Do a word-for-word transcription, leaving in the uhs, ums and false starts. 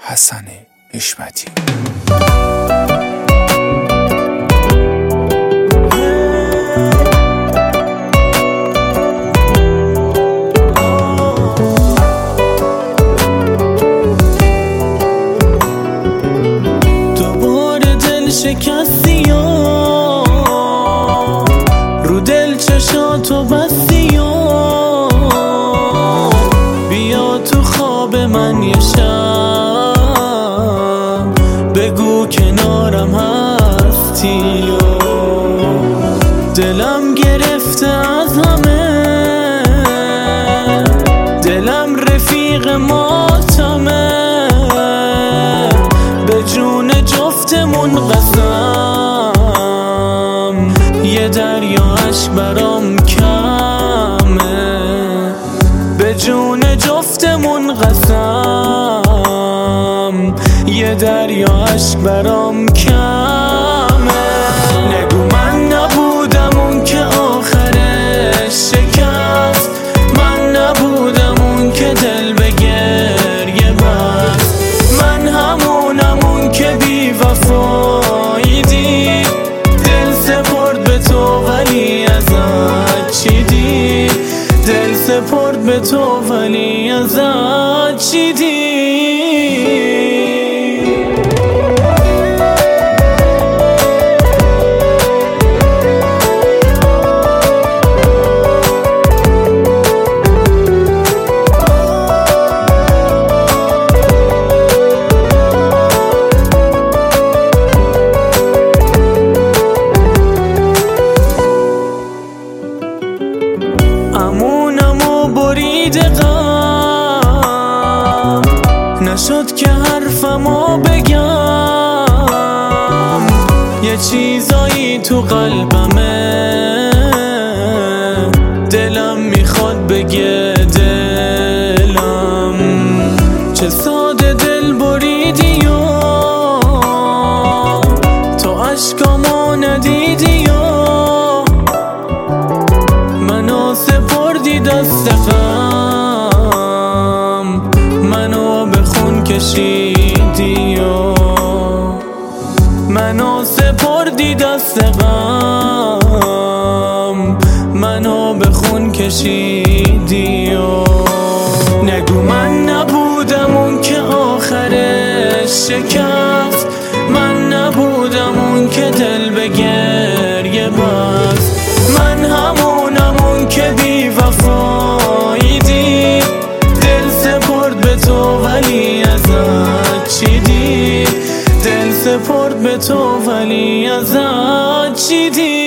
حسن حشمتی. دوباره دل شکستی و رو دل چشاتو بستی و بیا تو خواب من یه شب بگو کنارم هستی و دلم گرفته از همه، دلم رفیق ماتمه، به جون جفتمون قسم یه دریا عشق برام کمه، به جون جفتمون قسم یه دریا عشق برام کمه. نگو من نبودم اون که آخرش شکست، من نبودم اون که دل به گریه بست، من همونم اون که بی وفایی دید دل سپرد به تو ولی ازت چی دید، دل سپرد به تو ولی ازت چی دید. امونمو برید غم نشد که حرفمو بگم، یه چیزایی تو قلبمه دلم میخواد بگه دلم، چه ساده دل بریدی و تو عشقامو ندیدی و منو سپردی دست غم، منو به خون کشیدی و منو سپردی دست غم، منو به خون کشیدی و نگو من نبودم اون که آخرش شکست، من نبودم اون که دل به گریه بست، من همونم اون که بی وفایی دید دل سپرد به تو ولی ازت چی دید، دل سپرد به تو ولی ازت چی دید.